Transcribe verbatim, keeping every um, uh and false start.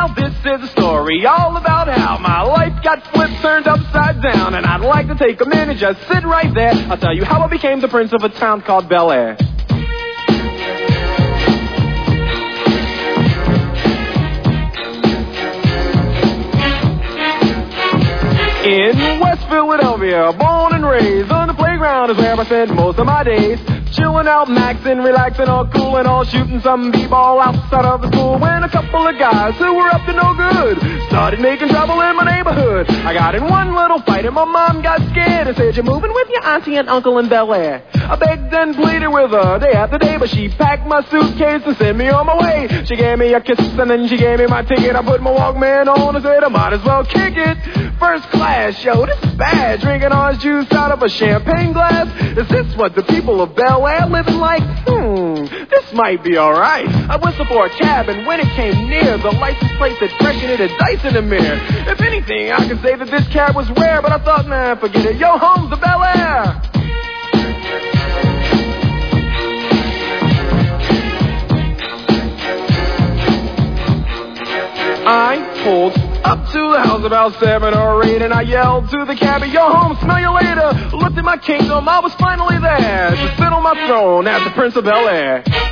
Now this is a story all about how my life got flipped, turned upside down, and I'd like to take a minute, just sit right there. I'll tell you how I became the prince of a town called Bel Air. In West Philadelphia, born and raised, on the playground is where I spent most of my days. Chilling out, maxing, relaxing, all cool and all, shooting some b-ball outside of the school. When a couple of guys who were up to no good started making trouble in my neighborhood. I got in one little fight and my mom got scared and said, "You're moving with your auntie and uncle in Bel Air." I begged and pleaded with her day after day, but she packed my suitcase and sent me on my way. She gave me a kiss and then she gave me my ticket. I put my Walkman on and said I might as well kick it. First class, yo, this is bad. Drinking orange juice out of a champagne glass. Is this what the people of Bel Air living like? Hmm, this might be alright. I whistled for a cab, and when it came near, the license plate said fresh and it had dice in the mirror. If anything, I could say that this cab was rare, but I thought, nah, forget it. Yo, home's the Bel Air. I pulled up to the house about seven or eight, and I yelled to the cabbie, "Yo, home, smell you later." Looked at my kingdom, I was finally there to sit on my throne as the Prince of Bel Air.